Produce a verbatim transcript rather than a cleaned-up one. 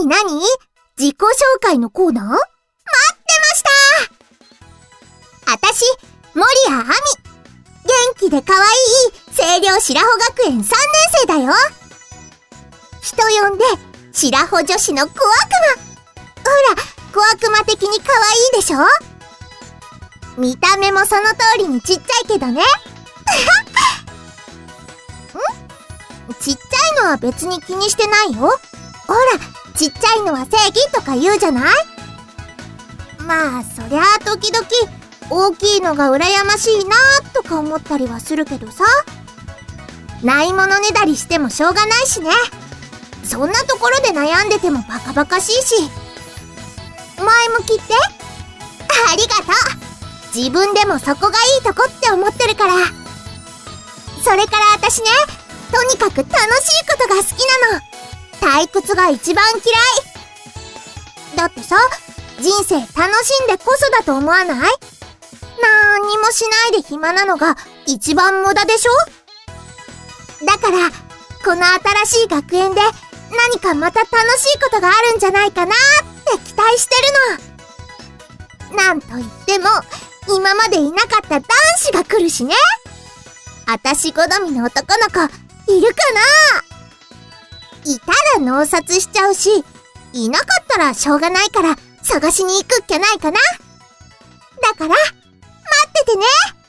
になに？自己紹介のコーナー？待ってました。あたし、守谷亜美。元気で可愛い清涼白穂学園さんねん生だよ。人呼んで、白穂女子の小悪魔。ほら、小悪魔的に可愛いでしょ？見た目もその通りにちっちゃいけどね。ん？ちっちゃいのは別に気にしてないよ。ほら、ちっちゃいのは正義とか言うじゃない？まあ、そりゃあ時々、大きいのが羨ましいなーとか思ったりはするけどさ。ないものねだりしてもしょうがないしね。そんなところで悩んでてもバカバカしいし。前向きって？ありがとう。自分でもそこがいいとこって思ってるから。それから私ね、とにかく楽しいことが好きなの。退屈が一番嫌い。だってさ、人生楽しんでこそだと思わない？なーにもしないで暇なのが一番無駄でしょ？だから、この新しい学園で何かまた楽しいことがあるんじゃないかなーって期待してるの。なんといっても、今までいなかった男子が来るしね。あたし好みの男の子、いるかな？いたら脳殺しちゃうし、いなかったらしょうがないから探しに行くっきゃないかな。だから、待っててね。